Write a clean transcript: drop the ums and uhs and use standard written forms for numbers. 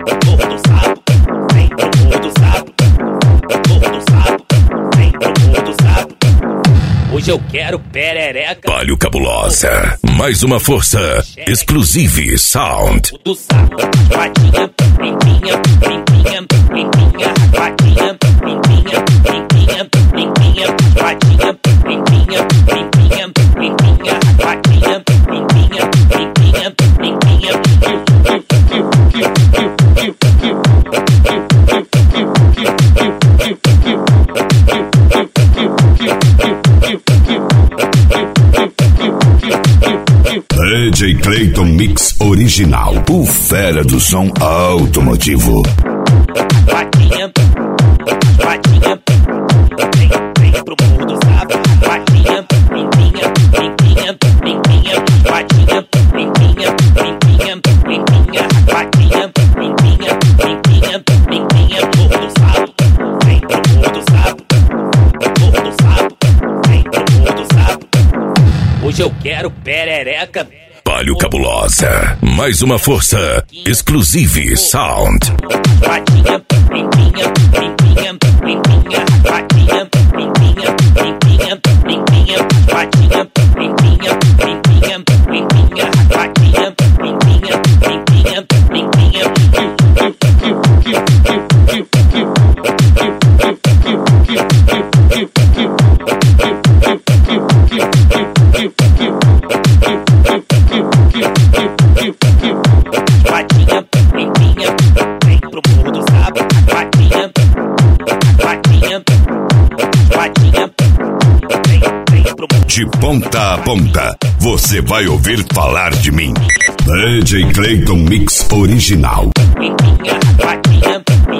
Morro do Sapo, vem pro Morro do Sapo. Morro do Sapo, vem pro Morro do Sapo. Hoje eu quero perereca. Palio Cabulosa, mais uma força. Exclusive Sound. Do Sapo, patinha, limpinha, limpinha, limpinha, patinha, limpinha, limpinha, limpinha, patinha, limpinha, limpinha, limpinha, patinha, limpinha, limpinha, limpinha. DJ Clayton Mix Original, o fera do som automotivo. Patinha, patinha, vem pro Morro do Sapo. Patinha, limpinha, limpinha, limpinha, patinha, limpinha, limpinha, limpinha, patinha, limpinha, limpinha, limpinha. Morro do Sapo, vem pro Morro do Sapo. Morro do Sapo, vem pro Morro do Sapo. Hoje eu quero perereca. Palio Cabulosa, mais uma força. Exclusive Sound. Patinha, limpinha, limpinha, limpinha, patinha, limpinha, limpinha, limpinha, patinha, limpinha, limpinha, limpinha, patinha, limpinha, limpinha, limpinha. Patinha, limpinha, vem pro Morro do Sapo. Patinha, patinha, patinha, vem pro Morro. De ponta a ponta, você vai ouvir falar de mim. DJ Clayton Mix Original. Limpinha, patinha,